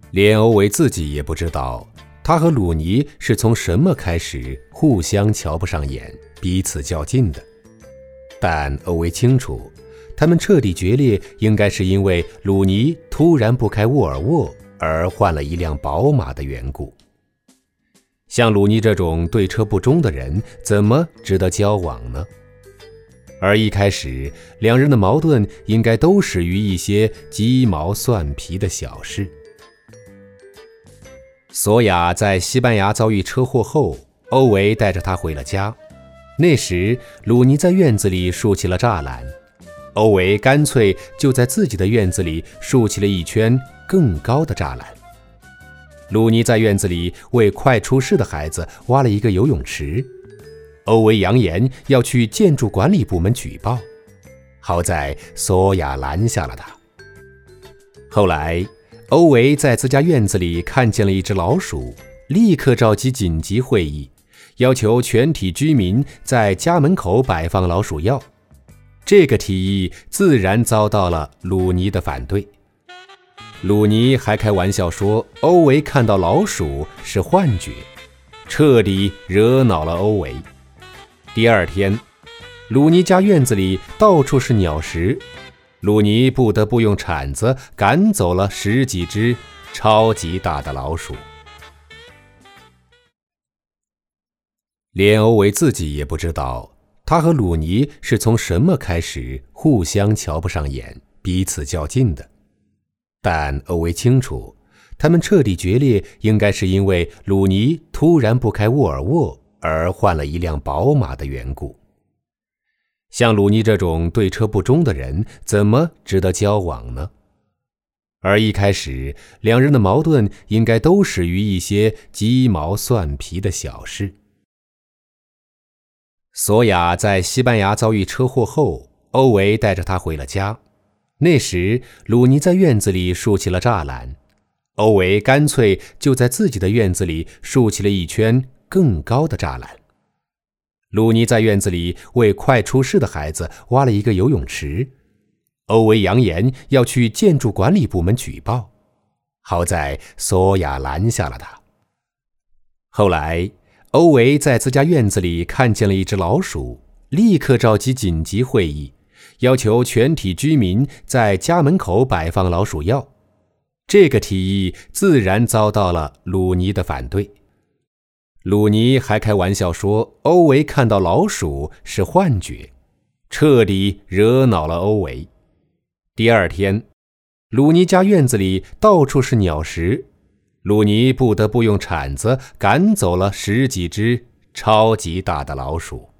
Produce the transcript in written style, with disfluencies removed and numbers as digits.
连欧维自己也不知道，他和鲁尼是从什么开始互相瞧不上眼，彼此较劲的。但欧维清楚，他们彻底决裂应该是因为鲁尼突然不开沃尔沃而换了一辆宝马的缘故。像鲁尼这种对车不忠的人，怎么值得交往呢？而一开始，两人的矛盾应该都始于一些鸡毛蒜皮的小事。索雅在西班牙遭遇车祸后，欧维带着她回了家。那时，鲁尼在院子里竖起了栅栏，欧维干脆就在自己的院子里竖起了一圈更高的栅栏。鲁尼在院子里为快出事的孩子挖了一个游泳池，欧维扬言要去建筑管理部门举报，好在索雅拦下了他。后来，欧维在自家院子里看见了一只老鼠，立刻召集紧急会议，要求全体居民在家门口摆放老鼠药。这个提议自然遭到了鲁尼的反对。鲁尼还开玩笑说欧维看到老鼠是幻觉，彻底惹恼了欧维。第二天，鲁尼家院子里到处是鸟食，鲁尼不得不用铲子赶走了10几只超级大的老鼠。连欧维自己也不知道，他和鲁尼是从什么开始互相瞧不上眼，彼此较劲的。但欧维清楚，他们彻底决裂应该是因为鲁尼突然不开沃尔沃而换了一辆宝马的缘故。像鲁尼这种对车不忠的人，怎么值得交往呢？而一开始，两人的矛盾应该都始于一些鸡毛蒜皮的小事。索雅在西班牙遭遇车祸后，欧维带着她回了家。那时，鲁尼在院子里竖起了栅栏，欧维干脆就在自己的院子里竖起了一圈更高的栅栏。鲁尼在院子里为快出事的孩子挖了一个游泳池，欧维扬言要去建筑管理部门举报，好在索雅拦下了他。后来，欧维在自家院子里看见了一只老鼠，立刻召集紧急会议，要求全体居民在家门口摆放老鼠药。这个提议自然遭到了鲁尼的反对。鲁尼还开玩笑说欧维看到老鼠是幻觉，彻底惹恼了欧维。第二天，鲁尼家院子里到处是鸟食，鲁尼不得不用铲子赶走了10几只超级大的老鼠。